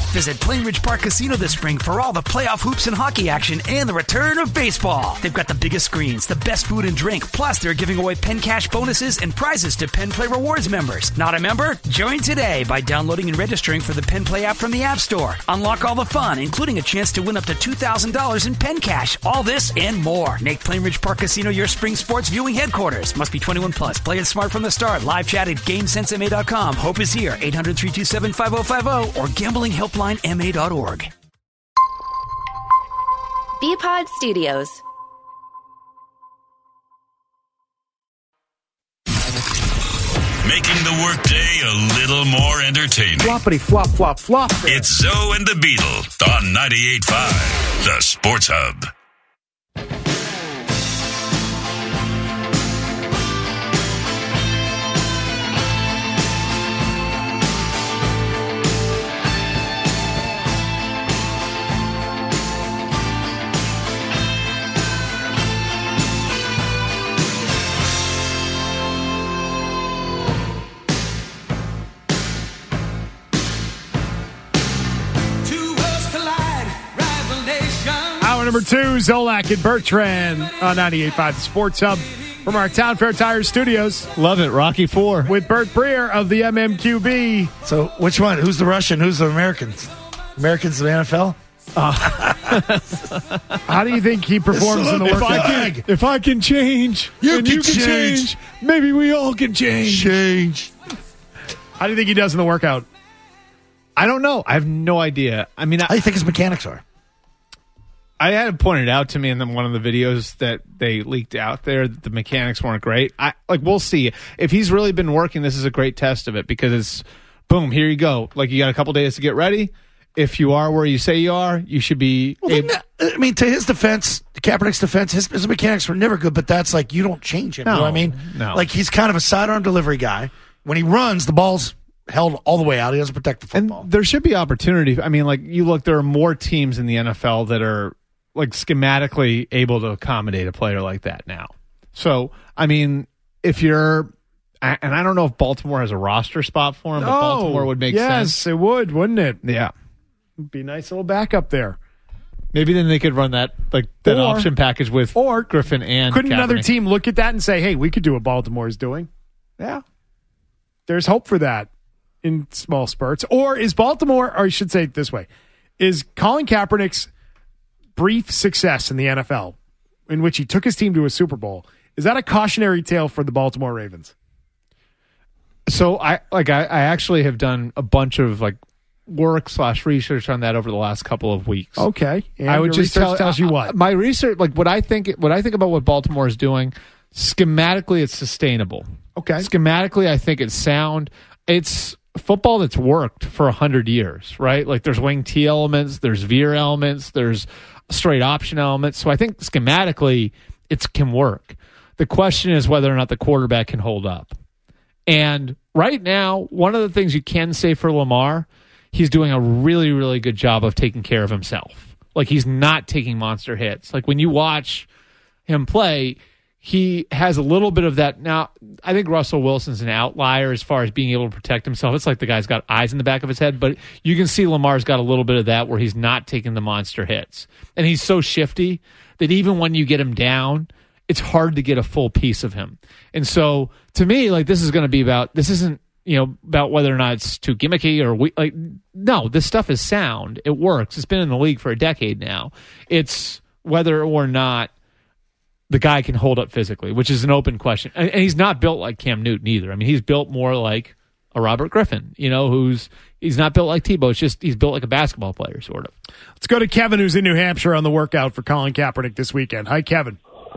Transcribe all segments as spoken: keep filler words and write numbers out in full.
Visit Plainridge Park Casino this spring for all the playoff hoops and hockey action and the return of baseball. They've got the biggest screens, the best food and drink, plus they're giving away Penn Cash bonuses and prizes to Penn Play Rewards members. Not a member? Join today by downloading and registering for the Penn Play app from the App Store. Unlock all the fun, including a chance to win up to two thousand dollars in Penn Cash. All this and more. Make Plainridge Park Casino your spring sports viewing headquarters. Must be twenty-one plus. Play it smart from the start. Live chat at GameSense M A dot com. Hope is here. eight hundred, three two seven, five oh five oh or gambling helpline M A dot org. B-Pod Studios. Making the workday a little more entertaining. Floppity flop flop flop. It's Zoe and the Beetle on ninety-eight point five, the Sports Hub. Number two, Zolak and Bertrand on ninety-eight point five, the Sports Hub from our Town Fair Tire Studios. Love it, Rocky Four. With Bert Breer of the M M Q B. So which one? Who's the Russian? Who's the Americans? Americans of the N F L? Uh, how do you think he performs in the if workout? I can, if I can change, you and can, you can change. change, maybe we all can change. Change. How do you think he does in the workout? I don't know. I have no idea. I mean, I, how do you think his mechanics are? I had it pointed out to me in the, one of the videos that they leaked out there that the mechanics weren't great. I like we'll see if he's really been working. This is a great test of it because it's boom. Here you go. Like you got a couple days to get ready. If you are where you say you are, you should be. Well, able- I mean, to his defense, Kaepernick's defense, his, his mechanics were never good. But that's like you don't change him. No, you know what I mean? No. Like he's kind of a sidearm delivery guy. When he runs, the ball's held all the way out. He doesn't protect the football. And there should be opportunity. I mean, like you look, there are more teams in the N F L that are like schematically able to accommodate a player like that now. So, I mean, if you're, and I don't know if Baltimore has a roster spot for him, but oh, Baltimore would make yes, sense. Yes, it would, wouldn't it? Yeah. It'd be a nice little backup there. Maybe then they could run that like that or, option package with or Griffin and couldn't Kaepernick. Another team look at that and say, hey, we could do what Baltimore is doing? Yeah. There's hope for that in small spurts. Or is Baltimore, or I should say it this way, is Colin Kaepernick's brief success in the N F L, in which he took his team to a Super Bowl, is that a cautionary tale for the Baltimore Ravens? So I like I, I actually have done a bunch of like work slash research on that over the last couple of weeks. Okay, and I would your just research tell tells you what uh, my research, like what I think, what I think about what Baltimore is doing. Schematically, it's sustainable. Okay, schematically, I think it's sound. It's football that's worked for a hundred years, right? Like there's wing T elements, there's veer elements, there's straight option elements. So I think schematically it can work. The question is whether or not the quarterback can hold up. And right now, one of the things you can say for Lamar, he's doing a really, really good job of taking care of himself. Like he's not taking monster hits. Like when you watch him play, he has a little bit of that. Now, I think Russell Wilson's an outlier as far as being able to protect himself. It's like the guy's got eyes in the back of his head, but you can see Lamar's got a little bit of that where he's not taking the monster hits. And he's so shifty that even when you get him down, it's hard to get a full piece of him. And so to me, like this is going to be about, this isn't, you know, about whether or not it's too gimmicky or we, like, no, this stuff is sound. It works. It's been in the league for a decade now. It's whether or not the guy can hold up physically, which is an open question. And, and he's not built like Cam Newton either. I mean, he's built more like a Robert Griffin, you know, who's, he's not built like Tebow. It's just, he's built like a basketball player, sort of. Let's go to Kevin, who's in New Hampshire on the workout for Colin Kaepernick this weekend. Hi, Kevin.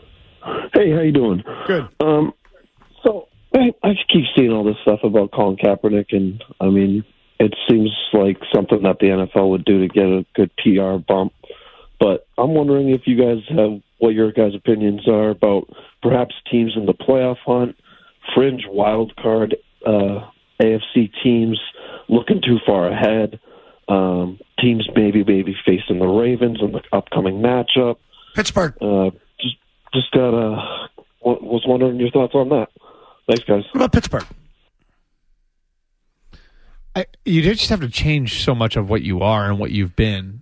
Hey, how you doing? Good. Um, so I, I just keep seeing all this stuff about Colin Kaepernick, and I mean, it seems like something that the N F L would do to get a good P R bump. But I'm wondering if you guys have what your guys' opinions are about perhaps teams in the playoff hunt, fringe wild card uh, A F C teams looking too far ahead, um, teams maybe maybe facing the Ravens in the upcoming matchup. Pittsburgh. Uh, just just got uh, was wondering your thoughts on that. Thanks, guys. What about Pittsburgh? I, you just have to change so much of what you are and what you've been.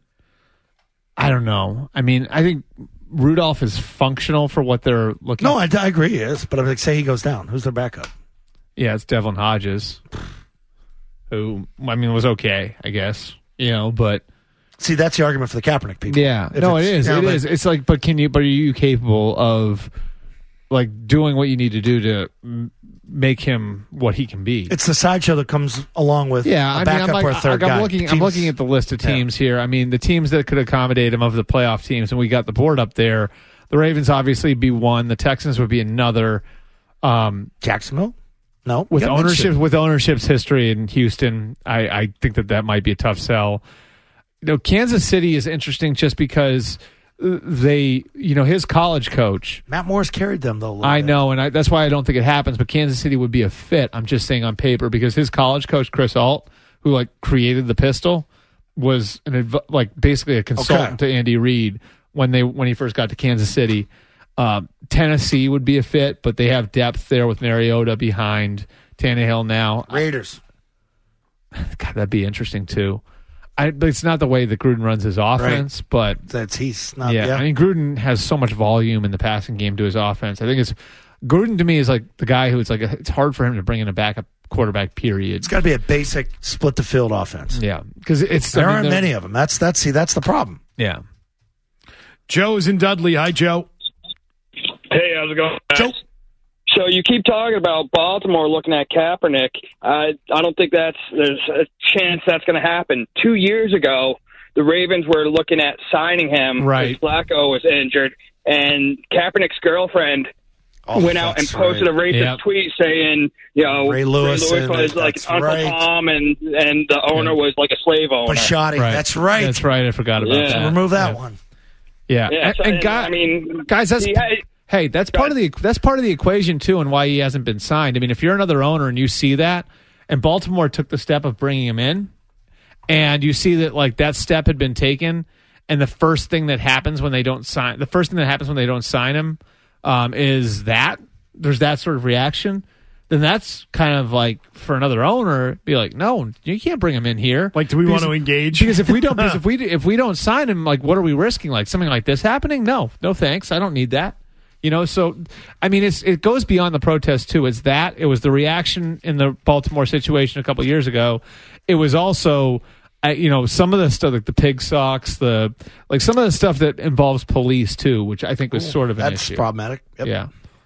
I don't know. I mean, I think Rudolph is functional for what they're looking No, at. I, I agree, he is. But I'm like, say he goes down. Who's their backup? Yeah, it's Devlin Hodges, who, I mean, was okay, I guess. You know, but... See, that's the argument for the Kaepernick people. Yeah, If no, it it's- is. you know, It but- is. It's like, but can you? But are you capable of like doing what you need to do to m- make him what he can be? It's the sideshow that comes along with Yeah, a I mean, backup I'm, like, or a third I'm guy. looking. I'm Teams- looking at the list of teams here. I mean, the teams that could accommodate him of the playoff teams, and we got the board up there. The Ravens obviously be one. The Texans would be another. Um, Jacksonville. No, with you got ownership, mentioned. with ownership's history in Houston, I, I think that that might be a tough sell. You know, Kansas City is interesting just because they, you know, his college coach. Matt Morris carried them though. a little I bit. know, and I, that's why I don't think it happens. But Kansas City would be a fit. I'm just saying on paper because his college coach Chris Alt, who like created the pistol, was an adv- like basically a consultant Okay. to Andy Reid when they when he first got to Kansas City. Um, Tennessee would be a fit, but they have depth there with Mariota behind Tannehill now. Raiders. God, that'd be interesting too. I, but it's not the way that Gruden runs his offense, but That's he's not. yeah, Yeah, I mean Gruden has so much volume in the passing game to his offense. I think it's Gruden to me is like the guy who it's like a, it's hard for him to bring in a backup quarterback. Period. it's got to be a basic split the field offense. Yeah, because it's There I mean, aren't they're- many of them. That's that's see that's the problem. Yeah, Joe's in Dudley. Hi, Joe. Hey, how's it going? Joe. So you keep talking about Baltimore looking at Kaepernick. I I don't think that's there's a chance that's going to happen. Two years ago, the Ravens were looking at signing him. Right. because Flacco was injured, and Kaepernick's girlfriend Oh, went out and that's posted right. a racist Yep. tweet saying, you know, Ray Lewis and was like that's Uncle right. Tom, and and the owner Yeah. was like a slave owner. Bashotti. right. That's right. That's right. I forgot about Yeah. that. Remove that Yeah. one. Yeah, Yeah, and, so, and and, guy- I mean, guys, that's he had- hey, that's Go part of the that's part of the equation too, and why he hasn't been signed. I mean, if you're another owner and you see that, and Baltimore took the step of bringing him in, and you see that like that step had been taken, and the first thing that happens when they don't sign, the first thing that happens when they don't sign him, um, is that there's that sort of reaction. Then that's kind of like for another owner, be like, no, you can't bring him in here. Like, do we Because- want to engage? Because if we don't, because if we if we don't sign him, like, what are we risking? Like something like this happening? No, no, thanks. I don't need that. You know, so I mean, it's it goes beyond the protest too. It's that it was the reaction in the Baltimore situation a couple of years ago. It was also, uh, you know, some of the stuff like the pig socks, the like some of the stuff that involves police too, which I think was sort of an That's issue. problematic. Yep. Yeah,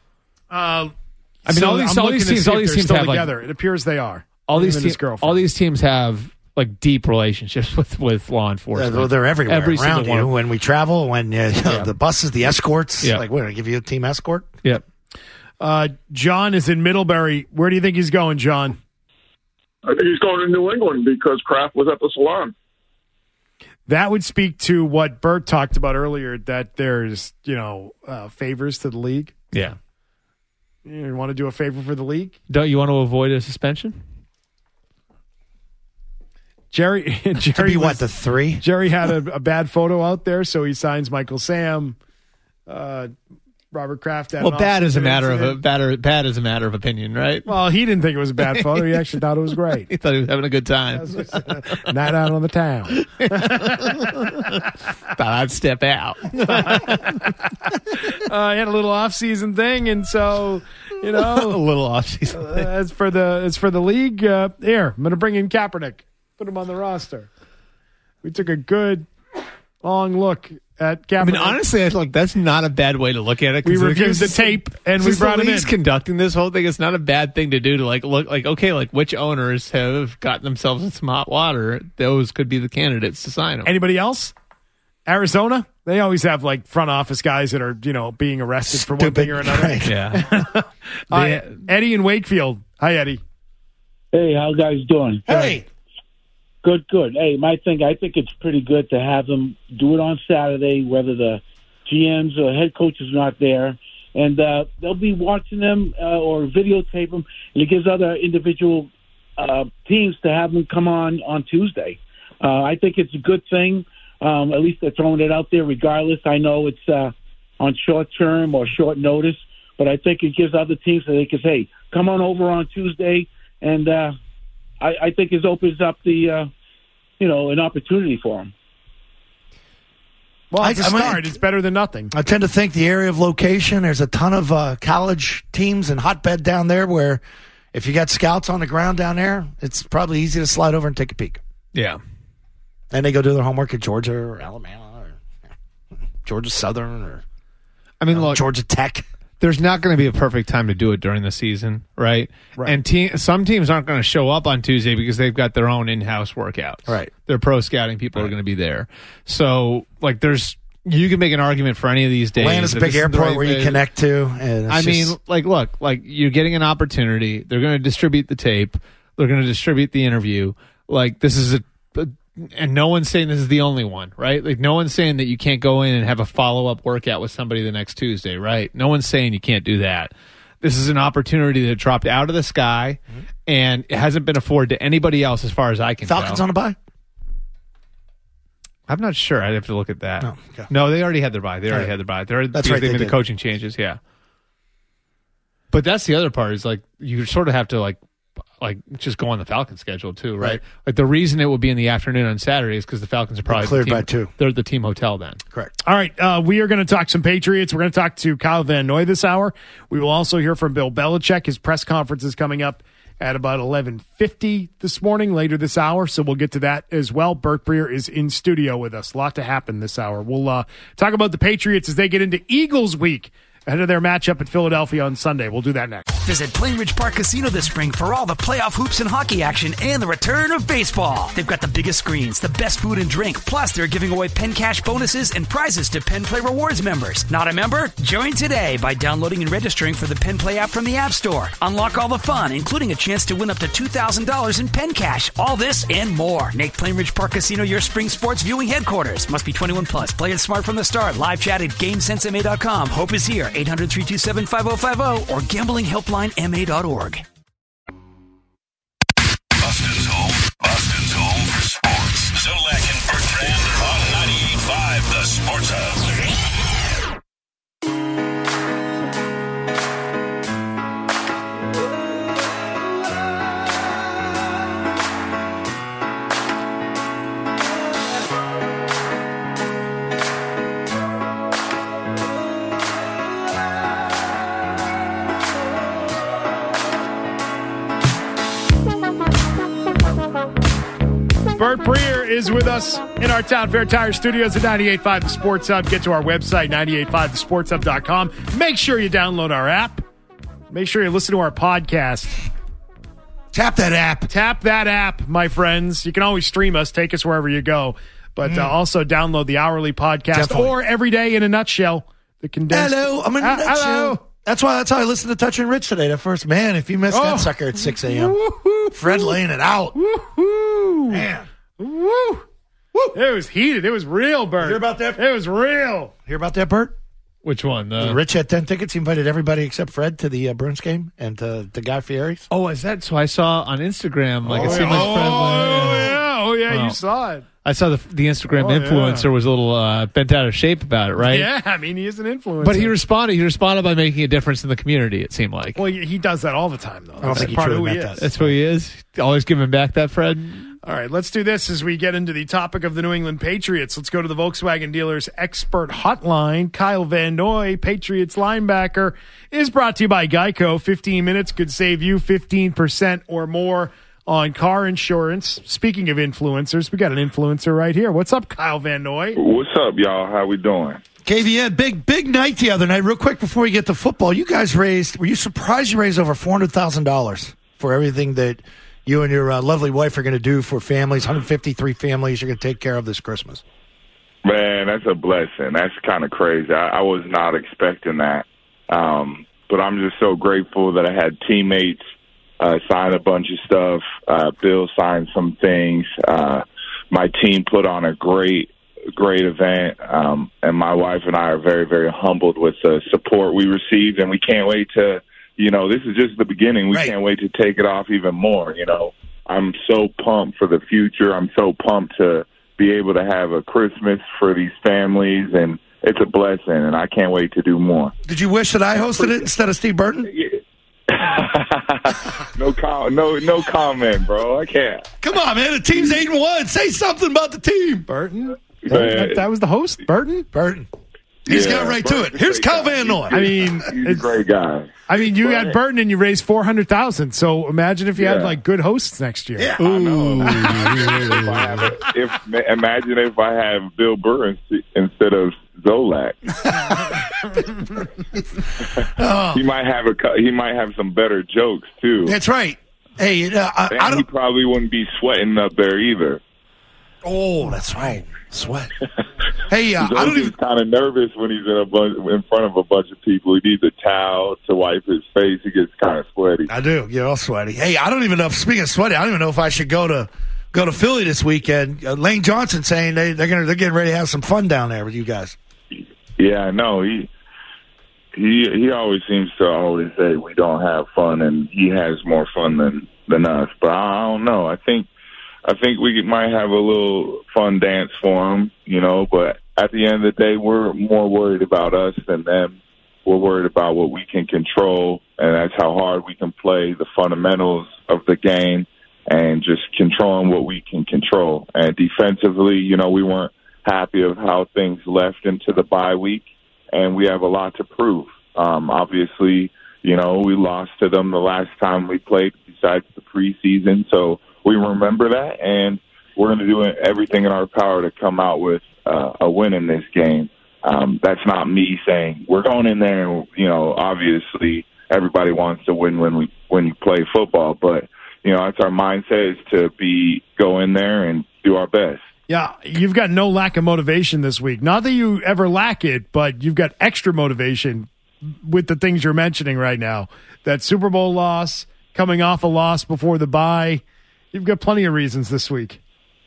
Uh, I mean, so all these I'm all these looking to teams, see all if these they're teams still have like together. It appears they are. all these Him and his teams, girlfriend. all these teams have like deep relationships with with law Yeah, enforcement. they're, they're everywhere Every around single you. one. When we travel, when uh, you know, Yeah. the buses, the escorts. Yeah. Like, what? I give you a team escort? Yep. Uh, John is in Middlebury. Where do you think he's going, John? I think he's going to New England because Kraft was at the salon. That would speak to what Bert talked about earlier, that there's, you know, uh, favors to the league. Yeah. You want to do a favor for the league? Don't you want to avoid a suspension? Jerry, To Jerry, be was- what, the three? Jerry had a, a bad photo out there, so he signs Michael Sam, uh, Robert Kraft. had Well, an bad is a off-season matter of a incident. bad, or, bad is a matter of opinion, right? Well, he didn't think it was a bad photo. He actually thought it was great. He thought he was having a good time. Night out on the town. Thought I'd step out. Uh, he had a little off-season thing, and so you a know, little off season. uh, as for the as for the league, uh, here I'm going to bring in Kaepernick, put him on the roster. We took a good long look at Kaepernick. I mean, honestly, I feel like that's not a bad way to look at it. we 'cause if reviewed the you're- tape and we since brought the him in. league's conducting this whole thing. It's not a bad thing to do to like look like okay, like which owners have gotten themselves in some hot water. Those could be the candidates to sign them. Anybody else? Arizona, they always have like front office guys that are you know being arrested for one Stupid. thing or another. Right. Yeah. Uh, Eddie in Wakefield. Hi, Eddie. Hey, how you guys doing? Hey, Good, good. Hey, my thing, I think it's pretty good to have them do it on Saturday, whether the G Ms or head coach is not there. And uh, they'll be watching them uh, or videotape them, and it gives other individual uh, teams to have them come on on Tuesday. Uh, I think it's a good thing. Um, at least they're throwing it out there regardless. I know it's uh, on short term or short notice, but I think it gives other teams so they can say, come on over on Tuesday and uh, I, I think it opens up the, uh, you know, an opportunity for him. Well, it's a I- I mean, start. It's better than nothing. I tend to think the area of location, there's a ton of uh, college teams and hotbed down there where if you got scouts on the ground down there, it's probably easy to slide over and take a peek. Yeah. And they go do their homework at Georgia or Alabama or Georgia Southern or I mean, uh, look, Georgia Tech. there's not going to be a perfect time to do it during the season, right? Right. And te- some teams aren't going to show up on Tuesday because they've got their own in-house workouts. Right. Their pro scouting people are going to be there. So, like, there's you can make an argument for any of these days. Atlanta's a that big this is the airport right where you way- connect to. And it's I mean, just- like, look, like you're getting an opportunity. They're going to distribute the tape. They're going to distribute the interview. Like, this is a, a, and no one's saying this is the only one, right? Like, no one's saying that you can't go in and have a follow up workout with somebody the next Tuesday, right? No one's saying you can't do that. This is an opportunity that dropped out of the sky, Mm-hmm. and it hasn't been afforded to anybody else, as far as I can Falcons tell. on a bye? I'm not sure. I'd have to look at that. Oh, okay. No, they already had their bye. They already Right. had their bye. They're, That's because right, They they made the did. coaching changes. Yeah. But that's the other part is like you sort of have to like like just go on the Falcons schedule too, right? Right. Like the reason it would be in the afternoon on Saturday is because the Falcons are probably cleared the team, by two. They're the team hotel then. Correct. All right, uh, we are going to talk some Patriots. We're going to talk to Kyle Van Noy this hour. We will also hear from Bill Belichick. His press conference is coming up at about eleven fifty this morning, later this hour, so we'll get to that as well. Bert Breer is in studio with us. A lot to happen this hour. We'll uh, talk about the Patriots as they get into Eagles week ahead of their matchup at Philadelphia on Sunday. We'll do that next. Visit Plainridge Park Casino this spring for all the playoff hoops and hockey action and the return of baseball. They've got the biggest screens, the best food and drink, plus they're giving away Penn Cash bonuses and prizes to Penn Play Rewards members. Not a member? Join today by downloading and registering for the Penn Play app from the App Store. Unlock all the fun, including a chance to win up to two thousand dollars in Penn Cash. All this and more. Make Plainridge Park Casino your spring sports viewing headquarters. Must be twenty-one plus. Play it smart from the start. Live chat at GameSense M A dot com. Hope is here. eight hundred, three two seven, five oh five oh or gambling helpline M A dot org. Boston's home. Boston's home for sports. Zolak and Bertrand on ninety-eight point five, the Sports Hub. Bert Breer is with us in our Town Fair Tire Studios at ninety-eight point five The Sports Hub. Get to our website, ninety-eight point five the sports hub dot com. Make sure you download our app. Make sure you listen to our podcast. Tap that app. Tap that app, my friends. You can always stream us. Take us wherever you go. But uh, also download the Hourly Podcast Definitely. or Every Day in a Nutshell. The condensed. Hello, I'm in a Ah, nutshell. hello. That's why. That's how I listened to Touch and Rich today. The first man, if you missed Oh. that sucker at six a.m. Woo-hoo. Fred laying it out. Woo-hoo. Man, Woo. Woo. It was heated. It was real, Bert. hear about that? It was real. Hear about that, Bert? Which one? Uh, Rich had ten tickets. He invited everybody except Fred to the uh, Bruins game and to, to Guy Fieri's. oh, is that so? I saw on Instagram. Like Oh, it seemed yeah. like Fred. Oh, yeah. Oh, yeah. Wow. You saw it. I saw the the Instagram Oh, yeah. influencer was a little uh, bent out of shape about it, right? Yeah, I mean, he is an influencer. But he responded. He responded by making a difference in the community. It seemed like Well, he he does that all the time, though. don't That's think he part of truly who he meant is. that. that's who he is. Always giving back that Fred. All right, let's do this as we get into the topic of the New England Patriots. Let's go to the Volkswagen Dealers Expert Hotline. Kyle Van Noy, Patriots linebacker, is brought to you by Geico. fifteen minutes could save you fifteen percent or more on car insurance. Speaking of influencers, we got an influencer right here. What's up, Kyle Van Noy? What's up, y'all? How we doing? K V N, big big night the other night. Real quick before we get to football, you guys raised. Were you surprised you raised over four hundred thousand dollars for everything that you and your uh, lovely wife are going to do for families? one hundred fifty-three families you're going to take care of this Christmas. Man, that's a blessing. That's kind of crazy. I, I was not expecting that. Um, but I'm just so grateful that I had teammates uh, sign a bunch of stuff. Uh, Bill signed some things. Uh, my team put on a great, great event. Um, and my wife and I are very, very humbled with the support we received. And we can't wait to, you know, this is just the beginning. We Right. can't wait to take it off even more, you know. I'm so pumped for the future. I'm so pumped to be able to have a Christmas for these families, and it's a blessing, and I can't wait to do more. Did you wish that I hosted it instead of Steve Burton? no com- no no comment, bro. I can't. Come on, man. The team's eight and one. Say something about the team. Burton? That, that was the host, Burton? Burton. He's Yeah, got right to Burton's it. a Here's great Cal guy. Van Noy. I mean, He's a it's, great guy. I mean, you But- had Burton and you raised four hundred thousand dollars. So imagine if you had Yeah. like good hosts next year. Yeah. I know. if I have a, if imagine if I have Bill Burr in- instead of Zolak. He might have a cou- he might have some better jokes too. That's right. Hey, uh, I, And I he don't. probably wouldn't be sweating up there either. Oh, that's right. Sweat. Hey, uh, He's I don't even. kind of nervous when he's in a bunch, in front of a bunch of people. He needs a towel to wipe his face. He gets kind of sweaty. I do. Get all sweaty. Hey, I don't even know. If, speaking of sweaty, I don't even know if I should go to go to Philly this weekend. Uh, Lane Johnson saying they, they're gonna they're getting ready to have some fun down there with you guys. Yeah, I know. He he he always seems to always say we don't have fun, and he has more fun than than us. But I, I don't know. I think I think we might have a little fun dance for him, you know. But at the end of the day, we're more worried about us than them. We're worried about what we can control, and that's how hard we can play the fundamentals of the game and just controlling what we can control. And defensively, you know, we weren't happy of how things left into the bye week, and we have a lot to prove. Um, obviously, you know, we lost to them the last time we played besides the preseason, so we remember that, and we're going to do everything in our power to come out with uh, a win in this game. Um, that's not me saying we're going in there, and, you know, obviously everybody wants to win when we when you play football, but, you know, that's our mindset is to be go in there and do our best. Yeah, you've got no lack of motivation this week. Not that you ever lack it, but you've got extra motivation with the things you're mentioning right now. That Super Bowl loss, coming off a loss before the bye. You've got plenty of reasons this week.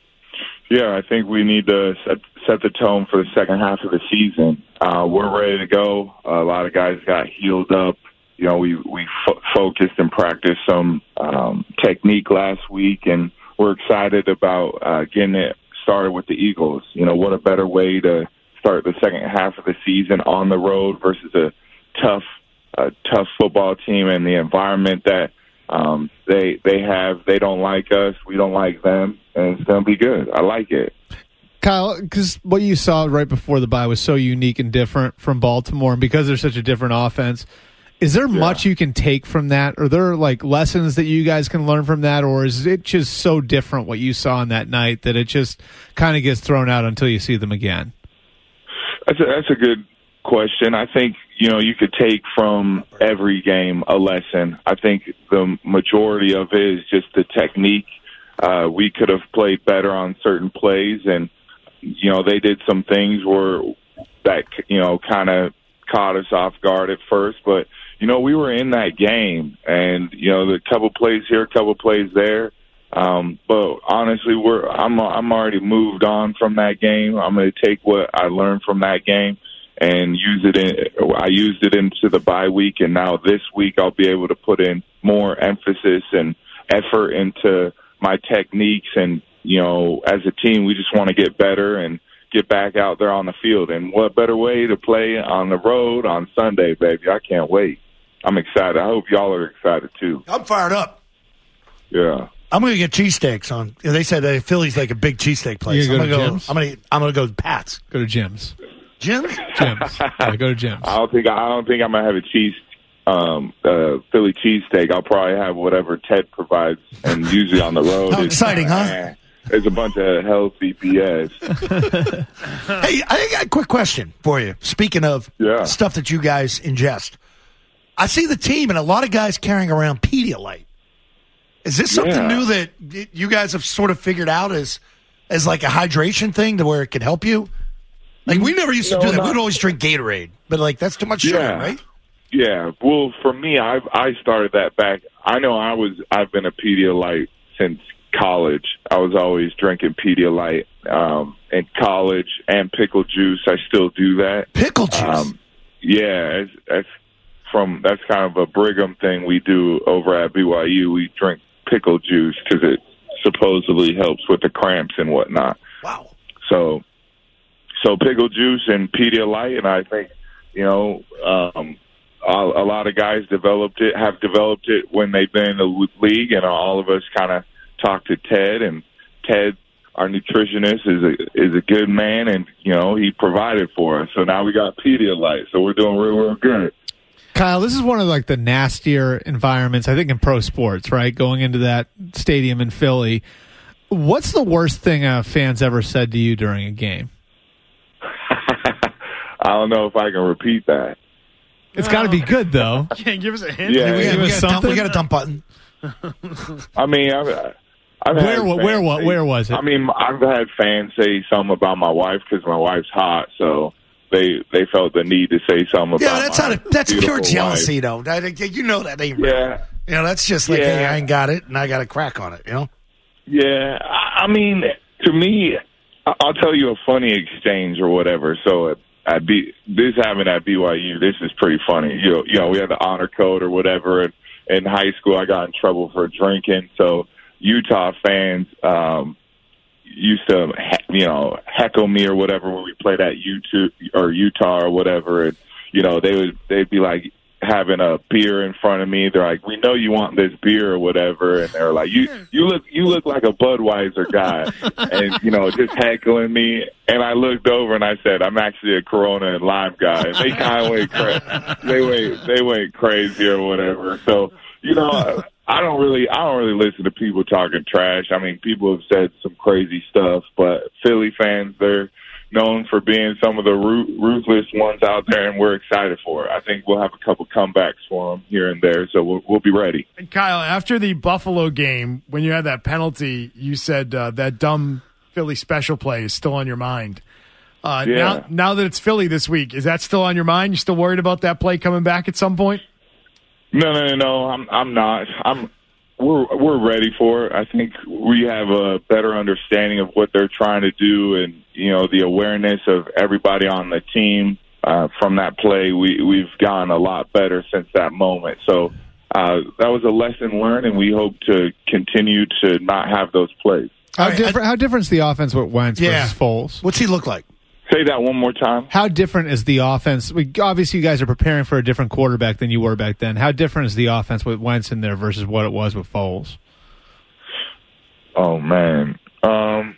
Yeah, I think we need to set, set the tone for the second half of the season. Uh, we're ready to go. A lot of guys got healed up. You know, we, we fo- focused and practiced some um, technique last week, and we're excited about uh, getting it started with the Eagles. You know, what a better way to start the second half of the season on the road versus a tough, uh, tough football team and the environment that um, they they have. They don't like us, we don't like them, and it's going to be good. I like it. Kyle, because what you saw right before the bye was so unique and different from Baltimore, and because there's such a different offense, is there Yeah. much you can take from that? Are there like lessons that you guys can learn from that, or is it just so different what you saw on that night that it just kind of gets thrown out until you see them again? That's a, that's a good question. I think, you know, you could take from every game a lesson. I think the majority of it is just the technique. Uh, we could have played better on certain plays, and, you know, they did some things where that, you know, kind of caught us off guard at first. But, you know, we were in that game, and, you know, the couple plays here, a couple plays there. Um, but honestly, we're I'm I'm already moved on from that game. I'm going to take what I learned from that game and use it in. I used it into the bye week, and now this week I'll be able to put in more emphasis and effort into my techniques. And, you know, as a team, we just want to get better and get back out there on the field. And what better way to play on the road on Sunday, baby? I can't wait. I'm excited. I hope y'all are excited too. I'm fired up. Yeah. I'm going to get cheesesteaks on. They said uh, Philly's like a big cheesesteak place. You gonna I'm go to going to Jim's? go. I'm going to. I'm going to go to Pat's. Go to Jim's. Jim's. Jim's. Yeah, go to Jim's. I don't think I don't think I'm gonna have a cheese um uh Philly cheesesteak. I'll probably have whatever Ted provides, and usually on the road. How it's- exciting, huh? eh, It's a bunch of healthy B S. Hey, I got a quick question for you. Speaking of Yeah. stuff that you guys ingest, I see the team and a lot of guys carrying around Pedialyte. Is this something Yeah. new that y- you guys have sort of figured out as as like a hydration thing to where it can help you? Like we never used to No, do that. not- We'd always drink Gatorade, but like that's too much sugar, Yeah. right? Yeah. Well, for me, I I started that back. I know I was I've been a Pedialyte since college. I was always drinking Pedialyte um, in college and pickle juice. I still do that. Pickle juice. Um, yeah, that's, that's from that's kind of a Brigham thing we do over at B Y U. We drink pickle juice because it supposedly helps with the cramps and whatnot. Wow. So, so pickle juice and Pedialyte, and I think you know um, a, a lot of guys developed it, have developed it when they've been in the league, and all of us kind of talked to Ted, and Ted, our nutritionist, is a is a good man, and you know he provided for us. So now we got Pedialyte, so we're doing real, real good. Kyle, this is one of like the nastier environments, I think, in pro sports, right? Going into that stadium in Philly. What's the worst thing a fan's ever said to you during a game? I don't know if I can repeat that. It's got to be good, though. Yeah, give us a hint. Yeah, we, yeah. got, we, got dump, we got a dump button. I mean, I've, I've where had where where, say, where was it? I mean, I've had fans say something about my wife because my wife's hot, so they they felt the need to say something Yeah, about that's my not a, that's pure beautiful jealousy, wife. though. That, you know that ain't real. Yeah. You know, that's just like, Yeah. hey, I ain't got it, and I got a crack on it, you know? Yeah, I I mean, to me, I- I'll tell you a funny exchange or whatever. So at, at B, this happened at B Y U. This is pretty funny. You know, you know, we had the honor code or whatever. And in high school, I got in trouble for drinking. So Utah fans um, used to, he- you know, heckle me or whatever when we played at Utah or Utah or whatever. And you know, they would they'd be like having a beer in front of me. They're like, "We know you want this beer or whatever," and they're like, "You you look you look like a Budweiser guy," and you know, just heckling me. And I looked over and I said, "I'm actually a Corona and lime guy." And they kind of went cra- they went they went crazy or whatever. So you know, I don't really I don't really listen to people talking trash. I mean, people have said some crazy stuff, but Philly fans, they're known for being some of the ruthless ones out there, and we're excited for it. I think we'll have a couple comebacks for them here and there, so we'll, we'll be ready. And Kyle, after the Buffalo game, when you had that penalty, you said uh, that dumb Philly special play is still on your mind. Uh, Yeah. Now, now that it's Philly this week, is that still on your mind? You still worried about that play coming back at some point? No, no, no, no. I'm, I'm not. I'm. We're we're ready for it. I think we have a better understanding of what they're trying to do, and you know, the awareness of everybody on the team uh, from that play. We we've gotten a lot better since that moment. So uh, that was a lesson learned, and we hope to continue to not have those plays. How All right, different? How different is the offense with Wentz Yeah. versus Foles? What's he look like? Say that one more time. How different is the offense? We, obviously, you guys are preparing for a different quarterback than you were back then. How different is the offense with Wentz in there versus what it was with Foles? Oh man, um,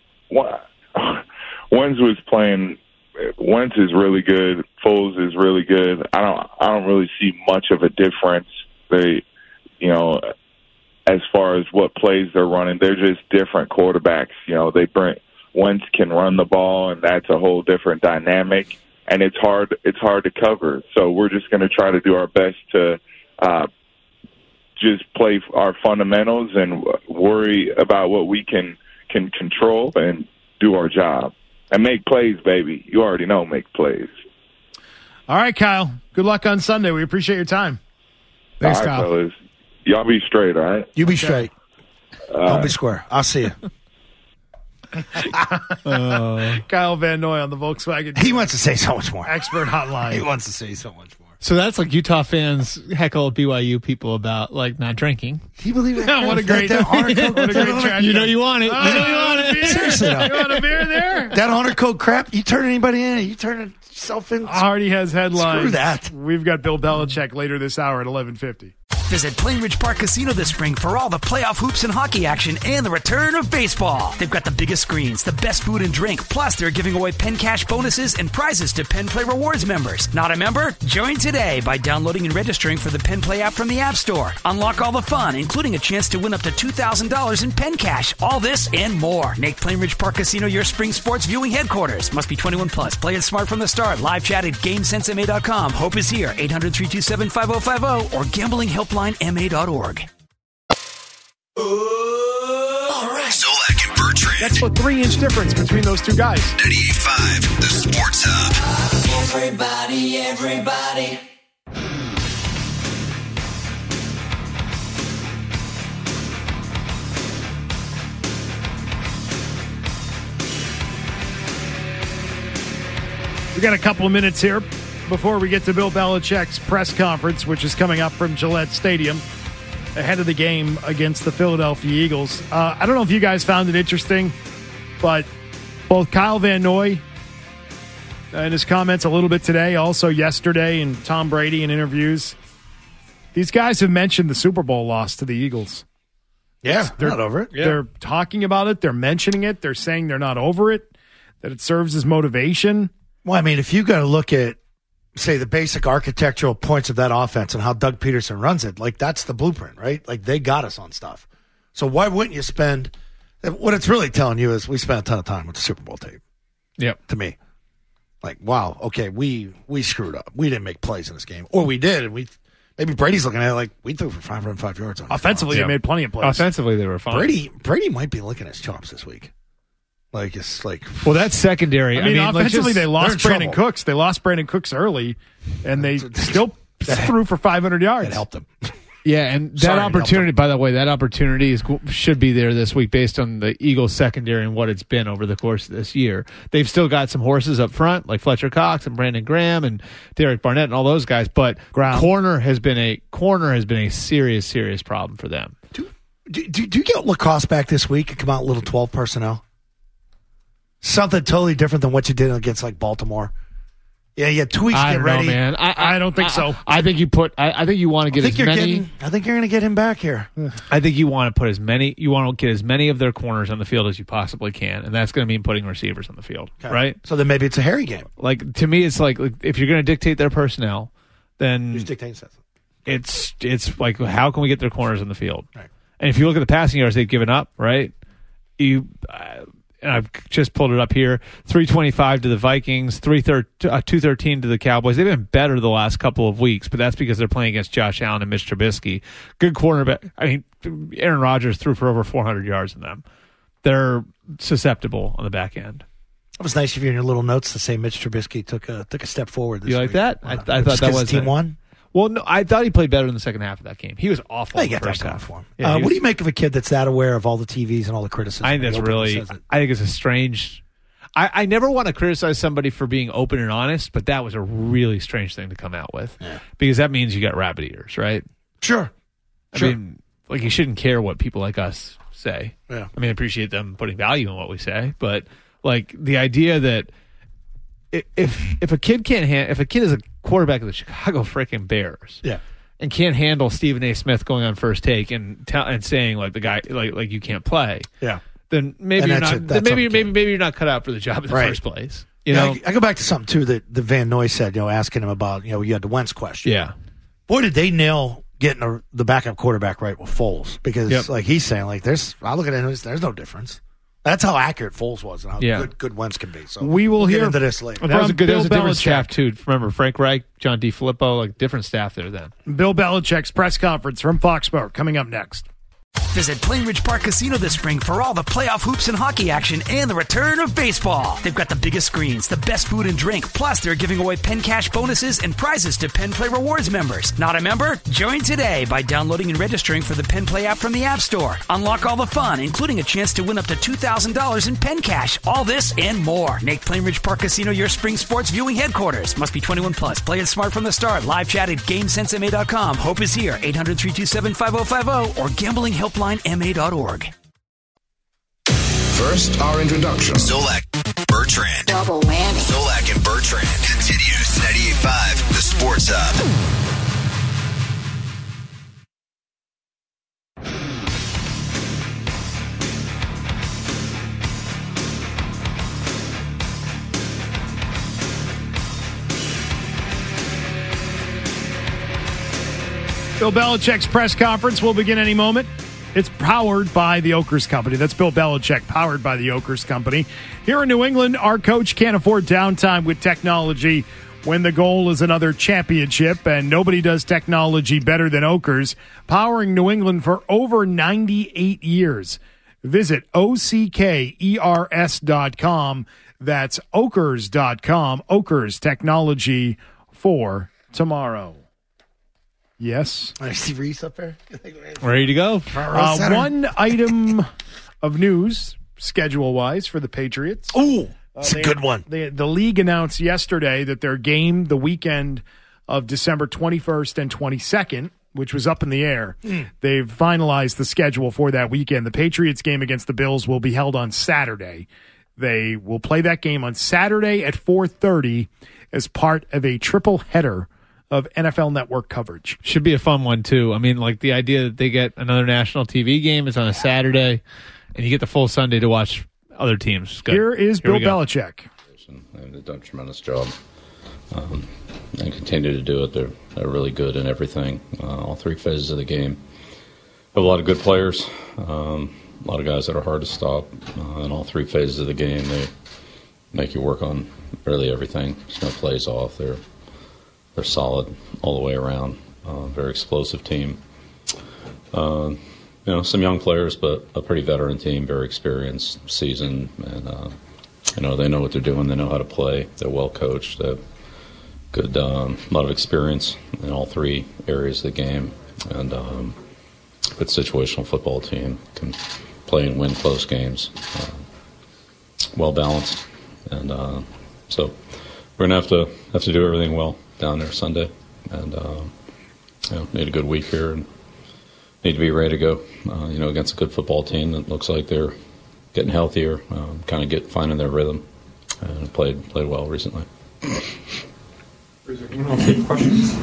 Wentz was playing. Wentz is really good. Foles is really good. I don't. I don't really see much of a difference. They, you know, as far as what plays they're running, they're just different quarterbacks. You know, they bring Wentz can run the ball, and that's a whole different dynamic. And it's hard. It's hard to cover. So we're just going to try to do our best to uh, just play our fundamentals and worry about what we can can control and do our job and make plays, baby. You already know, make plays. All right, Kyle. Good luck on Sunday. We appreciate your time. Thanks, all right, Kyle. fellas. Y'all be straight, all right? You be straight. Uh, Don't be square. I'll see you. Uh, Kyle Van Noy on the Volkswagen He wants to say so much more. Expert Hotline. He wants to say so much more. so that's like Utah fans heckle B Y U people about like not drinking. Can you believe that? What a great- that, that honor code, what a great tragedy. You know you want it. Oh, You know you want it. beer? Seriously, though. You want a beer there? that honor code crap. You turn anybody in, you turn yourself in. Hardy has headlines. Screw that. We've got Bill Belichick later this hour at eleven fifty. Visit Plainridge Park Casino this spring for all the playoff hoops and hockey action and the return of baseball. They've got the biggest screens, the best food and drink, plus they're giving away Penn Cash bonuses and prizes to Penn Play Rewards members. Not a member? Join today by downloading and registering for the Penn Play app from the App Store. Unlock all the fun, including a chance to win up to two thousand dollars in Penn Cash. All this and more. Make Plainridge Park Casino your spring sports viewing headquarters. Must be twenty-one plus. Play it smart from the start. Live chat at game sense M A dot com. Hope is here. eight hundred, three two seven, five oh five oh or gambling helpline M A dot org. Zolak and Bertrand. That's a three-inch difference between those two guys. ninety-eight point five, the Sports Hub. Everybody, everybody. We got a couple of minutes here before we get to Bill Belichick's press conference, which is coming up from Gillette Stadium ahead of the game against the Philadelphia Eagles. Uh, I don't know if you guys found it interesting, but both Kyle Van Noy in his comments a little bit today, also yesterday, and Tom Brady in interviews. These guys have mentioned the Super Bowl loss to the Eagles. Yeah, they're not over it. Yeah. They're talking about it. They're mentioning it. They're saying they're not over it, that it serves as motivation. Well, I mean, if you got to look at, say, the basic architectural points of that offense and how Doug Peterson runs it, like that's the blueprint, right? Like they got us on stuff. So why wouldn't you spend – what it's really telling you is we spent a ton of time with the Super Bowl tape. Yep. To me. Like, wow, okay, we we screwed up. We didn't make plays in this game. Or we did, and we – maybe Brady's looking at it like, we threw for five hundred five yards on Offensively, they made plenty of plays. Offensively, they were fine. Brady Brady might be licking his chops this week. Like, it's like... Well, that's secondary. I mean, I mean offensively, just, they lost Brandon trouble. Cooks. They lost Brandon Cooks early, and they still threw for five hundred yards. It helped them. Yeah, and that Sorry, opportunity, by the way, that opportunity is should be there this week based on the Eagles secondary and what it's been over the course of this year. They've still got some horses up front, like Fletcher Cox and Brandon Graham and Derek Barnett and all those guys, but Ground. corner has been a corner has been a serious, serious problem for them. Do, do, do, do you get Lacoste back this week and come out a little twelve personnel? Something totally different than what you did against, like, Baltimore. Yeah, you had two weeks to I get don't ready. know, man. I, I don't think I, so. I think you put. I, I think you want to get I think as you're many. getting. I think you're going to get him back here. I think you want to put as many. You want to get as many of their corners on the field as you possibly can, and that's going to mean putting receivers on the field, Okay. right? So then maybe it's a Harry game. Like to me, it's like, like if you're going to dictate their personnel, then Who's dictating stuff? it's it's like how can we get their corners on the field? Right. And if you look at the passing yards they've given up, right? You. Uh, and I've just pulled it up here, three twenty-five to the Vikings, two thirteen to the Cowboys. They've been better the last couple of weeks, but that's because they're playing against Josh Allen and Mitch Trubisky. Good cornerback. I mean, Aaron Rodgers threw for over four hundred yards in them. They're susceptible on the back end. It was nice of you in your little notes to say Mitch Trubisky took a took a step forward this You like week. that? I, I Just thought that 'cause was his team a- won. Well, no, I thought he played better in the second half of that game. He was awful I in the get that first going half. for him. Yeah, uh, he what was- do you make of a kid that's that aware of all the T Vs and all the criticism? I think that's He openly really. says it? I think it's a strange. I, I never want to criticize somebody for being open and honest, but that was a really strange thing to come out with, Yeah. because that means you got rabbit ears, right? Sure. I Sure. mean, like you shouldn't care what people like us say. Yeah. I mean, I appreciate them putting value in what we say, but like the idea that i- if if a kid can't hand, if a kid is a quarterback of the Chicago freaking Bears, Yeah. and can't handle Stephen A. Smith going on First Take and tell and saying like the guy like like you can't play, Yeah. then maybe And you're that's not. it. Then That's maybe okay. maybe maybe you're not cut out for the job in the Right. first place. You Yeah, know? I, I go back to something too that, that Van Noy said. You know, asking him about you know you had the Wentz question. Yeah. Boy, did they nail getting a, the backup quarterback right with Foles, because Yep. like he's saying, like there's I look at it, there's, there's no difference. That's how accurate Foles was and how Yeah. good good Wentz can be. So We will we'll hear get into this later. That was a good. That Bill was a different Belichick. staff too. Remember Frank Reich, John DiFilippo, like different staff there then. Bill Belichick's press conference from Fox Sports coming up next. Visit Plainridge Park Casino this spring for all the playoff hoops and hockey action and the return of baseball. They've got the biggest screens, the best food and drink, plus they're giving away Penn Cash bonuses and prizes to Penn Play Rewards members. Not a member? Join today by downloading and registering for the Penn Play app from the App Store. Unlock all the fun, including a chance to win up to two thousand dollars in Penn Cash. All this and more. Make Plainridge Park Casino your spring sports viewing headquarters. Must be twenty-one plus. Play it smart from the start. Live chat at GameSense M A dot com. Hope is here. eight hundred, three two seven, five oh five oh or gambling helpline M A dot org. First, our introduction. Zolak, Bertrand. Double whammy. Zolak and Bertrand continues ninety-eight point five, the Sports Hub. Bill Belichick's press conference will begin any moment. It's powered by the Oakers Company. That's Bill Belichick, powered by the Oakers Company. Here in New England, our coach can't afford downtime with technology when the goal is another championship, and nobody does technology better than Oakers, powering New England for over ninety-eight years. Visit O C K E R S dot com. That's Okers dot com. Oakers, technology for tomorrow. Yes. I see Reese up there. Ready to go. Uh, one item of news, schedule-wise, for the Patriots. Ooh, Uh, it's a they- good one. they- the league announced yesterday that their game the weekend of December twenty-first and twenty-second, which was up in the air, Mm. they've finalized the schedule for that weekend. The Patriots game against the Bills will be held on Saturday. They will play that game on Saturday at four thirty as part of a triple header of N F L Network coverage. Should be a fun one, too. I mean, like the idea that they get another national T V game is on a Saturday, and you get the full Sunday to watch other teams. Good. Here is Here Bill Belichick. They've done a tremendous job um, and continue to do it. They're, they're really good in everything, uh, all three phases of the game. Have a lot of good players, um, a lot of guys that are hard to stop uh, in all three phases of the game. They make you work on really everything. There's no plays off. They're they're solid all the way around. Uh, very explosive team. Uh, you know, some young players, but a pretty veteran team, very experienced, seasoned, and uh, you know they know what they're doing. They know how to play. They're well coached. They have good, um, a lot of experience in all three areas of the game, and um, good situational football team. Can play and win close games. Uh, well balanced, and uh, so we're gonna have to have to do everything well down there Sunday, and uh, you know, need a good week here and need to be ready to go. Uh, you know, against a good football team that looks like they're getting healthier, um, kind of get finding their rhythm, and played played well recently. Is there anyone else have questions?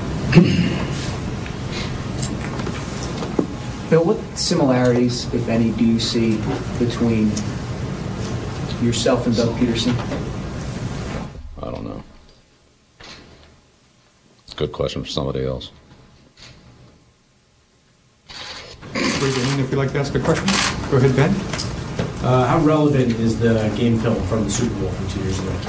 Bill, what similarities, if any, do you see between yourself and Doug Peterson? I don't know. It's a good question for somebody else. Raise your hand if you'd like to ask a question. Go ahead, Ben. Uh, how relevant is the game film from the Super Bowl from two years ago?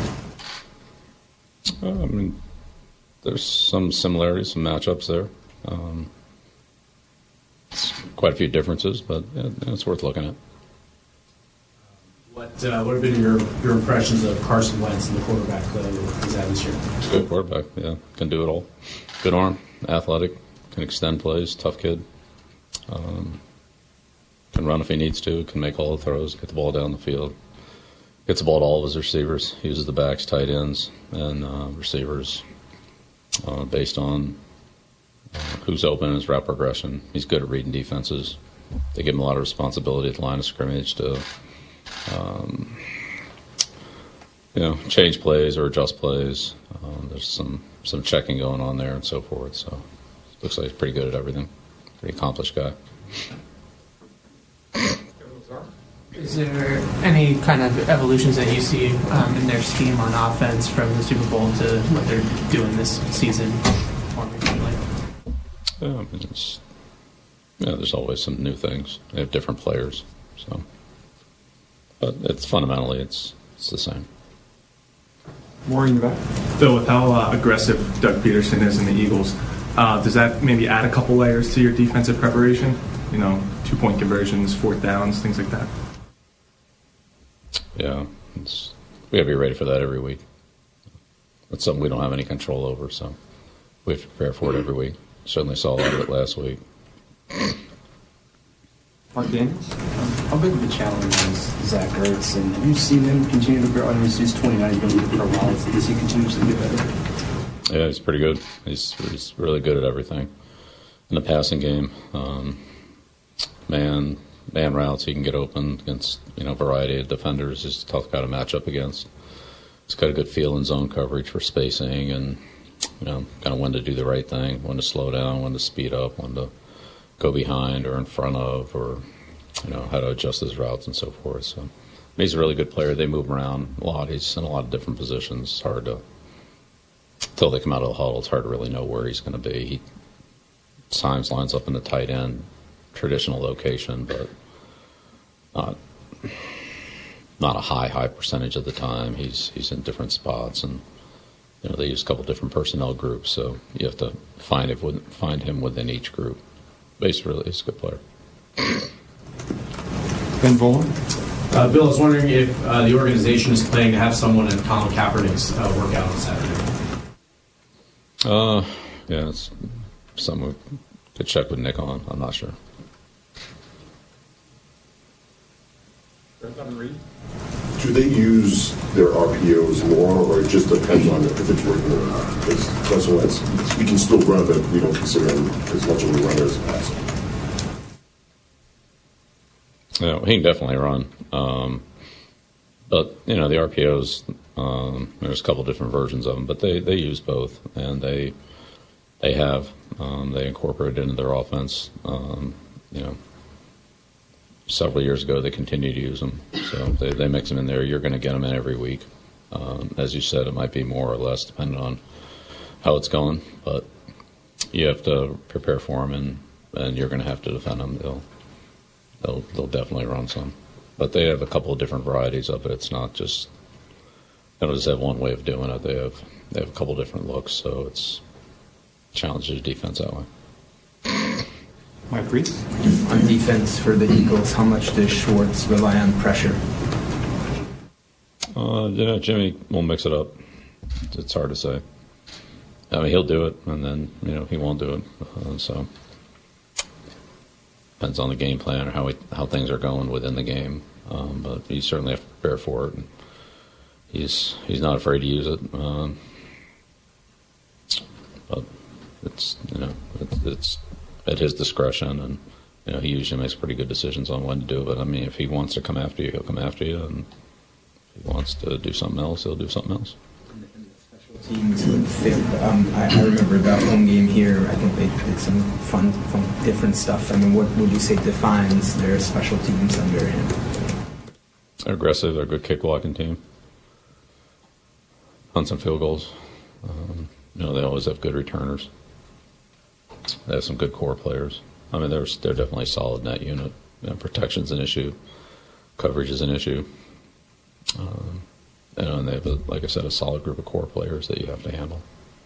Uh, I mean, there's some similarities, some matchups there. Um, quite a few differences, but yeah, it's worth looking at. What uh, what have been your, your impressions of Carson Wentz and the quarterback play that he's had this year? Good quarterback, yeah. Can do it all. Good arm, athletic, can extend plays, tough kid. Um, can run if he needs to, can make all the throws, get the ball down the field. Gets the ball to all of his receivers, uses the backs, tight ends, and uh, receivers uh, based on uh, who's open, his route progression. He's good at reading defenses. They give him a lot of responsibility at the line of scrimmage to um, you know, change plays or adjust plays. Um, there's some, some checking going on there and so forth. So looks like he's pretty good at everything. Pretty accomplished guy. Is there any kind of evolutions that you see um, in their scheme on offense from the Super Bowl to what they're doing this season? Yeah, I mean, it's, yeah, there's always some new things. They have different players, so, but it's fundamentally it's it's the same. More in the back. Bill, with how uh, aggressive Doug Peterson is in the Eagles, uh, does that maybe add a couple layers to your defensive preparation? You know, two-point conversions, fourth downs, things like that. Yeah, it's, we have to be ready for that every week. That's something we don't have any control over, so we have to prepare for it every week. Certainly saw a lot of it last week. Mark Daniels. Um, how big of a challenge is Zach Ertz, and have you seen him continue to grow? I mean, he's twenty-nine, he's been with for a while. Does he continuously get better? Yeah, he's pretty good. He's, he's really good at everything. In the passing game, um, man, man routes, he can get open against, you know, a variety of defenders. He's a tough guy to match up against. He's got a good feel in zone coverage for spacing and, you know, kind of when to do the right thing, when to slow down, when to speed up, when to go behind or in front of, or, you know, how to adjust his routes and so forth. So he's a really good player. They move him around a lot. He's in a lot of different positions. It's hard to, until they come out of the huddle, it's hard to really know where he's going to be. He times lines up in the tight end, traditional location, but not not a high, high percentage of the time. He's he's in different spots, and you know they use a couple different personnel groups, so you have to find it with, find him within each group. But he's really he's a good player. Ben Volen. Uh, Bill, I was wondering if uh, the organization is planning to have someone in Colin Kaepernick's uh, workout on Saturday. Uh, yeah, it's something we could check with Nick on. I'm not sure. Do they use their R P Os more, or it just depends on if it's working or not? Because Carson Wentz, we can still run, but we don't consider him as much of a runner as a passer. Yeah, he can definitely run. Um, But, you know, the R P Os, um, there's a couple different versions of them, but they, they use both, and they they have. Um, they incorporate it into their offense. Um, you know, several years ago, they continue to use them. So they, they mix them in there. You're going to get them in every week. Um, as you said, it might be more or less depending on how it's going, but you have to prepare for them, and, and you're going to have to defend them. They'll, they'll, they'll definitely run some. But they have a couple of different varieties of it. It's not just, they don't just have one way of doing it. They have they have a couple of different looks, so it's challenges the defense that way. Mike Reed? On defense for the Eagles, how much does Schwartz rely on pressure? Uh, yeah, Jimmy will mix it up. It's hard to say. I mean, he'll do it, and then, you know, he won't do it. Uh, so depends on the game plan or how we, how things are going within the game. Um, but you certainly have to prepare for it. And he's he's not afraid to use it. Um, but it's you know it's, it's at his discretion, and you know he usually makes pretty good decisions on when to do it. But I mean, if he wants to come after you, he'll come after you, and if he wants to do something else, he'll do something else. Teams would fit. Um, I, I remember the home game here. I think they did some fun, fun, different stuff. I mean, what would you say defines their special teams under him? They're aggressive. They're a good kick blocking team. Hunt some field goals. Um, you know, they always have good returners. They have some good core players. I mean, they're they're definitely a solid net unit. You know, protection's an issue. Coverage is an issue. Um, And they have, a, like I said, a solid group of core players that you have to handle.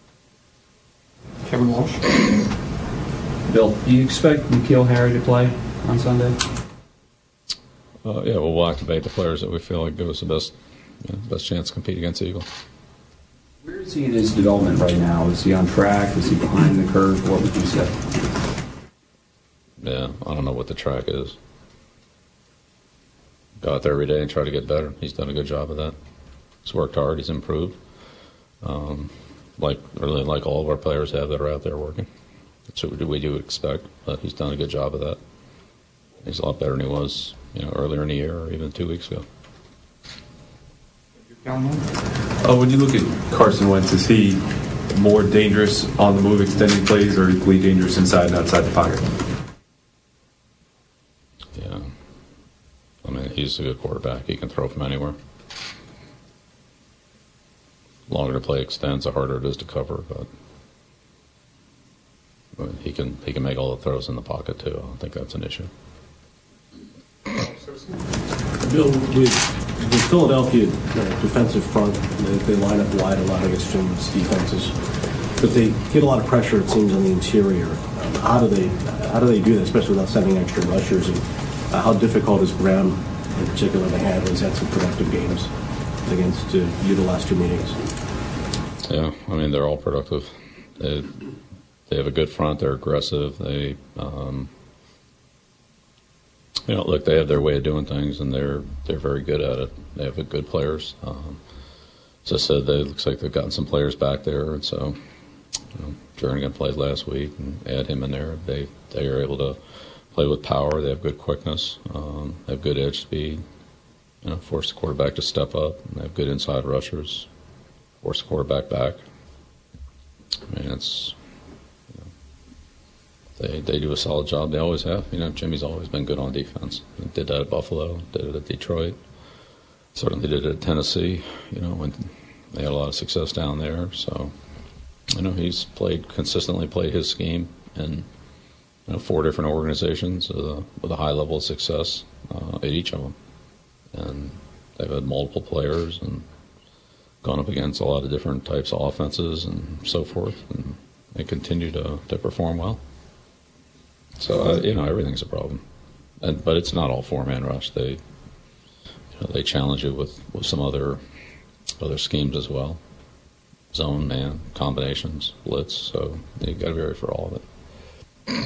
Kevin Walsh. Bill, do you expect N'Keal Harry to play on Sunday? Uh, yeah, well, we'll activate the players that we feel like give us the best, you know, best chance to compete against the Eagles. Where is he in his development right now? Is he on track? Is he behind the curve? What would you say? Yeah, I don't know what the track is. Go out there every day and try to get better. He's done a good job of that. He's worked hard. He's improved. Um, like really, like all of our players have that are out there working. That's what we do expect. But he's done a good job of that. He's a lot better than he was, you know, earlier in the year or even two weeks ago. Uh, when you look at Carson Wentz, is he more dangerous on the move, extending plays, or equally dangerous inside and outside the pocket? Yeah, I mean, he's a good quarterback. He can throw from anywhere. The longer the play extends, the harder it is to cover. But I mean, he can he can make all the throws in the pocket too. I don't think that's an issue. Bill, with the Philadelphia uh, defensive front, they, they line up wide a lot against Jim's defenses, but they get a lot of pressure, it seems, on the interior. Um, how do they how do they do that, especially without sending extra rushers? And uh, how difficult is Graham, in particular, to handle? He's had some productive games against uh, you the last two meetings. Yeah, I mean, they're all productive. They they have a good front. They're aggressive. They, um, you know, look, they have their way of doing things, and they're they're very good at it. They have good players. Um, as I said, they looks like they've gotten some players back there, and so you know, Jernigan played last week, and add him in there. They they are able to play with power. They have good quickness. Um, they have good edge speed. You know, force the quarterback to step up. And they have good inside rushers. Force the quarterback back. I mean, it's you know, they they do a solid job. They always have. You know, Jimmy's always been good on defense. He did that at Buffalo. Did it at Detroit. Certainly did it at Tennessee. You know, when they had a lot of success down there. So, you know, he's played consistently played his scheme in you know four different organizations uh, with a high level of success uh, at each of them, and they've had multiple players and gone up against a lot of different types of offenses and so forth, and they continue to, to perform well. So, uh, you know, everything's a problem. And, but it's not all four-man rush. They you know, they challenge you with, with some other other schemes as well. Zone, man, combinations, blitz. So you got to be ready for all of it.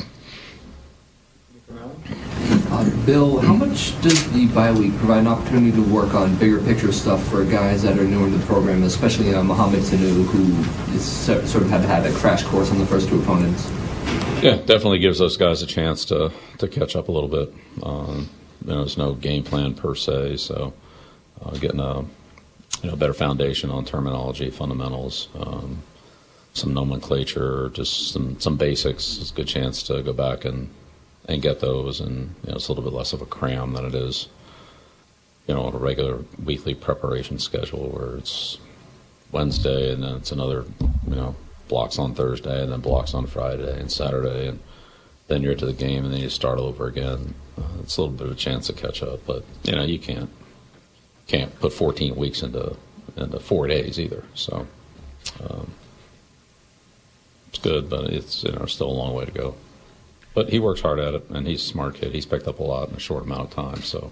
Uh, Bill, how much does the bye week provide an opportunity to work on bigger picture stuff for guys that are newer to the program, especially uh, Mohamed Sanu, who is sort of had to have a crash course on the first two opponents? Yeah, definitely gives those guys a chance to, to catch up a little bit. Um, you know, there's no game plan per se, so uh, getting a you know better foundation on terminology, fundamentals, um, some nomenclature, just some some basics. It's a good chance to go back and and get those, and you know it's a little bit less of a cram than it is, you know, on a regular weekly preparation schedule where it's Wednesday and then it's another, you know, blocks on Thursday and then blocks on Friday and Saturday, and then you're to the game and then you start all over again. Uh, it's a little bit of a chance to catch up, but you know you can't can't put fourteen weeks into into four days either. So um, it's good, but it's you know still a long way to go. But he works hard at it, and he's a smart kid. He's picked up a lot in a short amount of time, so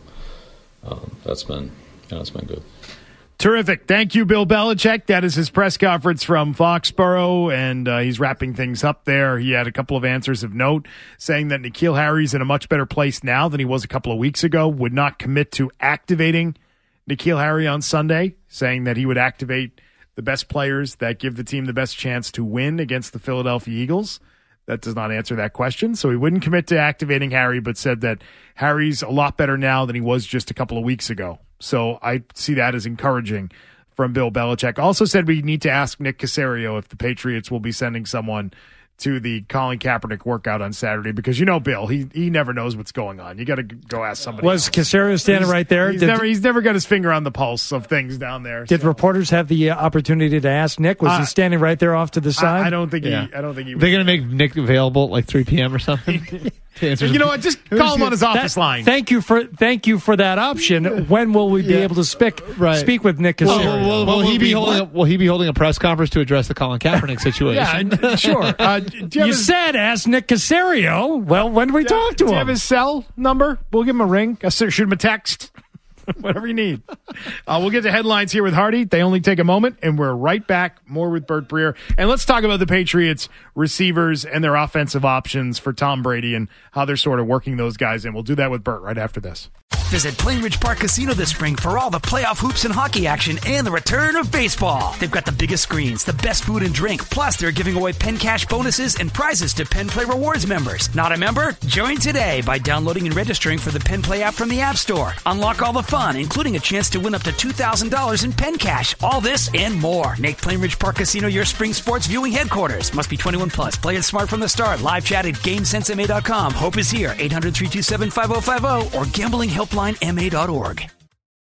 um, that's been you know, it's been good. Terrific. Thank you, Bill Belichick. That is his press conference from Foxborough, and uh, he's wrapping things up there. He had a couple of answers of note, saying that N'Keal Harry's in a much better place now than he was a couple of weeks ago, would not commit to activating N'Keal Harry on Sunday, saying that he would activate the best players that give the team the best chance to win against the Philadelphia Eagles. That does not answer that question. So he wouldn't commit to activating Harry, but said that Harry's a lot better now than he was just a couple of weeks ago. So I see that as encouraging from Bill Belichick. Also said we need to ask Nick Caserio if the Patriots will be sending someone to the Colin Kaepernick workout on Saturday, because you know Bill, he he never knows what's going on. You got to go ask somebody. Was else. Caserio standing he's, right there? He's did, never he's never got his finger on the pulse of things down there. Did so. reporters have the uh, opportunity to ask Nick? Was uh, he standing right there off to the side? I, I don't think yeah. he. I don't think he. They're going to make Nick available at like three p.m. or something. You know what? Just call him on his office that, line. Thank you for thank you for that option. When will we be yeah. able to speak right. speak with Nick Caserio? Will, will, will, will he be holding? A, will he be holding a press conference to address the Colin Kaepernick situation? Yeah, sure. Uh, do you you his, said ask Nick Caserio. Well, when do we do, talk to do him? Do you have his cell number? We'll give him a ring. I'll shoot him a text. Whatever you need. Uh, we'll get to headlines here with Hardy. They only take a moment, and we're right back. More with Bert Breer. And let's talk about the Patriots receivers and their offensive options for Tom Brady and how they're sort of working those guys in. We'll do that with Bert right after this. Visit Plainridge Park Casino this spring for all the playoff hoops and hockey action and the return of baseball. They've got the biggest screens, the best food and drink, plus they're giving away Penn Cash bonuses and prizes to Penn Play Rewards members. Not a member? Join today by downloading and registering for the Penn Play app from the App Store. Unlock all the fun, including a chance to win up to two thousand dollars in Penn Cash. All this and more. Make Plainridge Park Casino your spring sports viewing headquarters. Must be twenty-one plus. Play it smart from the start. Live chat at game sense m a dot com. Hope is here. eight hundred, three two seven, five oh five oh or gambling helpline m a dot org.